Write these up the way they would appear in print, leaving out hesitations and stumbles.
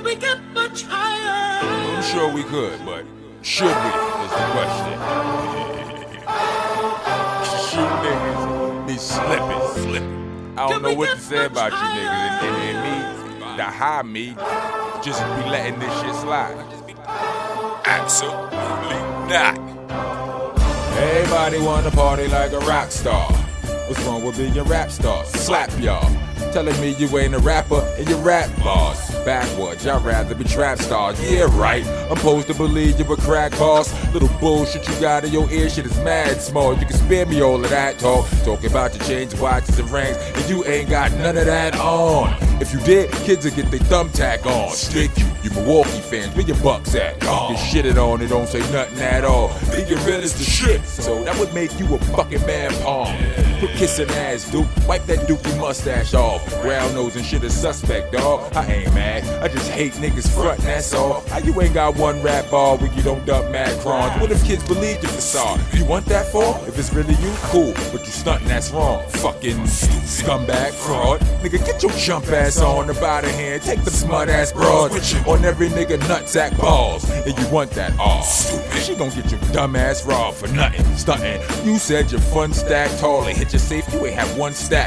Can we get much higher? I'm sure we could, but should we is the question. You niggas be slipping. I don't know what to say about you niggas, and me, the high me, just be letting this shit slide. Absolutely not. Everybody wanna party like a rock star. What's wrong with being a rap star? Slap y'all. Telling me you ain't a rapper and you rap boss. Backwards, y'all rather be trap stars. Yeah, right. I'm supposed to believe you a crack boss. Little bullshit you got in your ear, shit is mad small. You can spare me all of that talk. Talking about your chains, watches, and rings, and you ain't got none of that on. If you did, kids would get their thumbtack on. Stick you Milwaukee fans, where your bucks at? Get shitted on, it don't say nothing at all. Being real is the shit, so that would make you a fucking man palm. Quit kissing ass, dude. Wipe that dookie mustache off. Brown nose and shit is suspect, dawg. I ain't mad, I just hate niggas frontin', that's all. How you ain't got one rap ball when you don't dump mad crons? What if kids believe your facade? You want that for? If it's really you, cool. But you stuntin', that's wrong. Fucking scumbag fraud. Nigga, get your jump ass on the body hand. Take them smart ass broads on every nigga nutsack balls. And you want that all. She gon' get your dumb ass raw for nothing. Stuntin'. You said your fun stack tall and hit your safe. You ain't have one stack.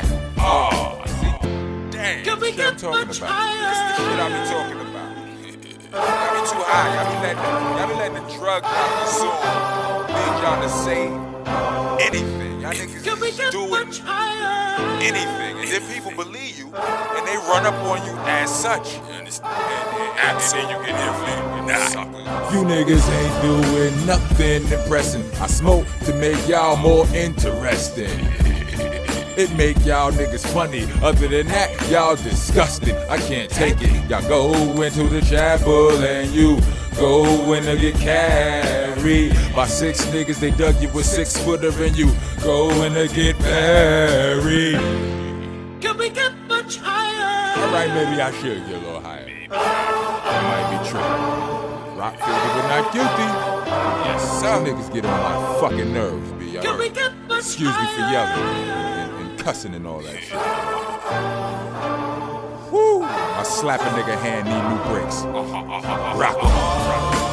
Can we get much higher? This is the shit I be talking about. Y'all be too high. Y'all be letting the drugs y'all consume lead y'all to say anything. Y'all niggas just do it. Anything. And then people believe you and they run up on you as such. You understand? And then you get inflated. You niggas ain't doing nothing impressing. I smoke to make y'all more interesting. It make y'all niggas funny. Other than that, y'all disgusting. I can't take it. Y'all go into the chapel and you go in to get carried by 6 niggas. They dug you with 6-footer and you go in to get buried. Can we get much higher? Alright, maybe I should get a little higher. That might be true. Rock figure but not guilty. Yes, some niggas get on my fucking nerves, B. Can we get much Excuse me for yelling. Cussing and all that shit. Woo! I slap a nigga hand, need new brakes. Rock 'em.